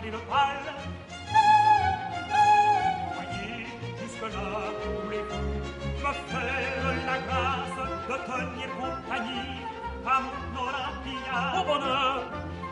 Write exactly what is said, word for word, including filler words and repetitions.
et le bal. Voyez, jusque-là, voulez-vous me faire la grâce de tenir compagnie à mon Olympia? Au bonheur,